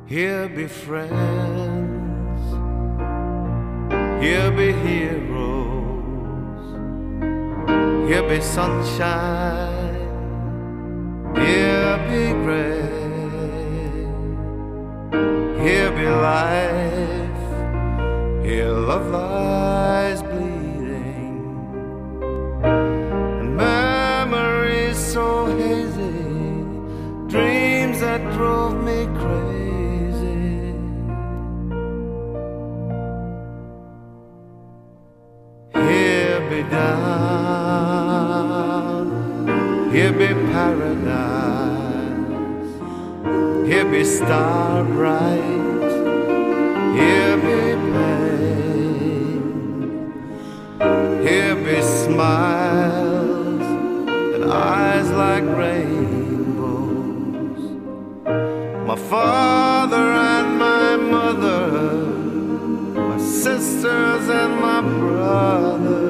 Here be friends, here be heroes, here be sunshine, here be gray, here be life, here love lies bleeding, and memories so hazy, dreams that drove me crazy. Here be down, here be paradise, here be star bright, here be pain, here be smiles and eyes like rainbows. My father and my mother, my sisters and my brother.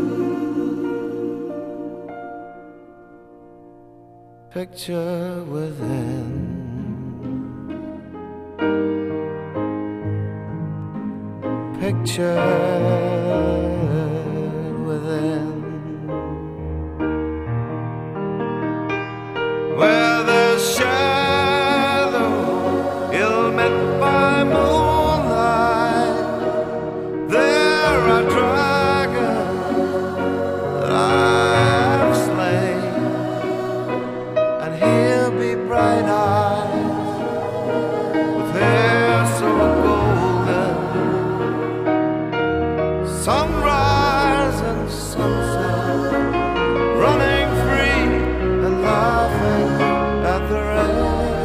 Picture within, picture within, where there's shadow ill-met by moonlight. There are dragons that I've slain, and here be bright eyes with hair so golden, sunrise and sunset, running free and laughing at the rain.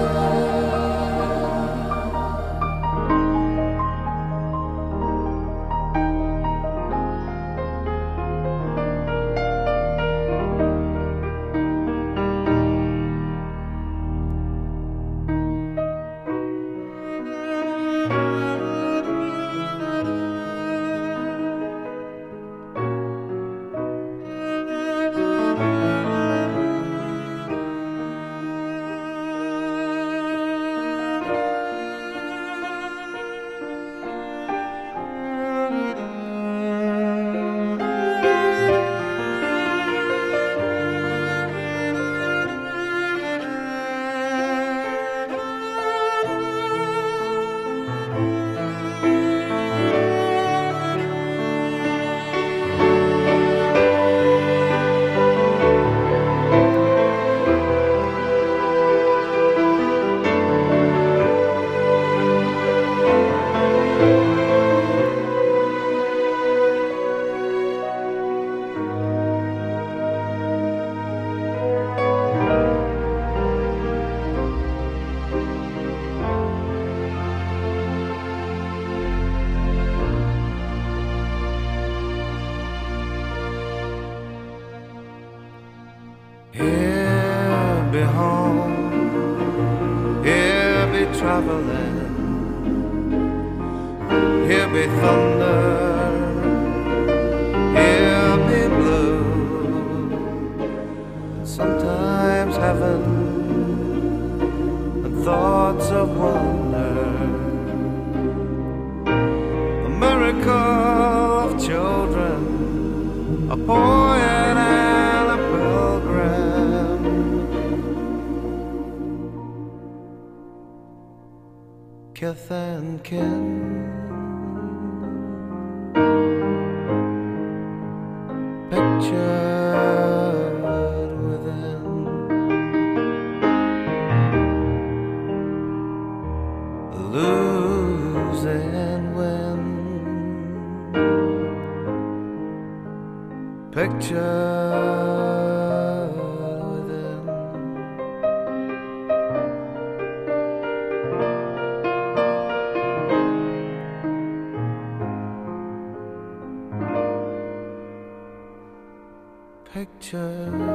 Here be home, here be traveling, here be thunder, here be blue, and sometimes heaven and thoughts of wonder. The miracle of children, a poet and a pilgrim, kith and kin, pictured within, lose and win, pictured within. Picture